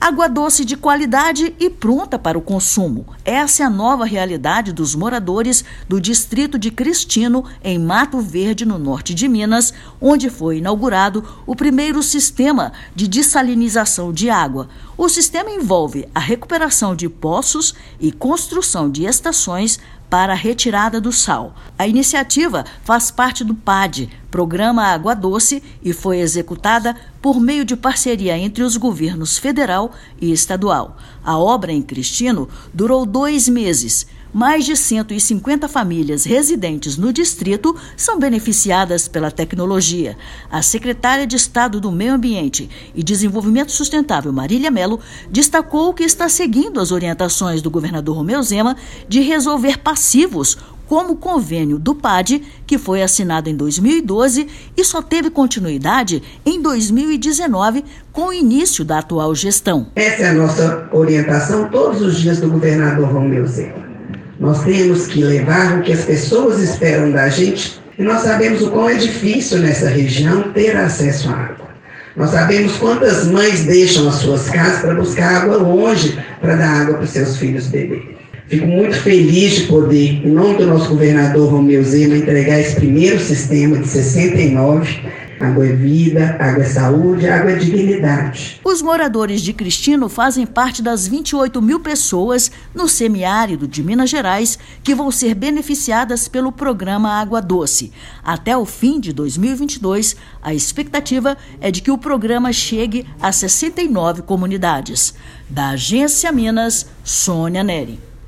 Água doce de qualidade e pronta para o consumo. Essa é a nova realidade dos moradores do distrito de Cristino, em Mato Verde, no norte de Minas, onde foi inaugurado o primeiro sistema de dessalinização de água. O sistema envolve a recuperação de poços e construção de estações para a retirada do sal. A iniciativa faz parte do PAD, Programa Água Doce, e foi executada por meio de parceria entre os governos federal e estadual. A obra em Cristino durou 2 meses. Mais de 150 famílias residentes no distrito são beneficiadas pela tecnologia. A secretária de Estado do Meio Ambiente e Desenvolvimento Sustentável, Marília Mello, destacou que está seguindo as orientações do governador Romeu Zema de resolver passivos, como o convênio do PAD, que foi assinado em 2012 e só teve continuidade em 2019, com o início da atual gestão. Essa é a nossa orientação todos os dias do governador Romeu Zema. Nós temos que levar o que as pessoas esperam da gente, e nós sabemos o quão é difícil nessa região ter acesso à água. Nós sabemos quantas mães deixam as suas casas para buscar água longe, para dar água para os seus filhos beberem. Fico muito feliz de poder, em nome do nosso governador Romeu Zema, entregar esse primeiro sistema de 69. Água é vida, água é saúde, água é dignidade. Os moradores de Cristino fazem parte das 28 mil pessoas no semiárido de Minas Gerais que vão ser beneficiadas pelo programa Água Doce. Até o fim de 2022, a expectativa é de que o programa chegue a 69 comunidades. Da Agência Minas, Sônia Neri.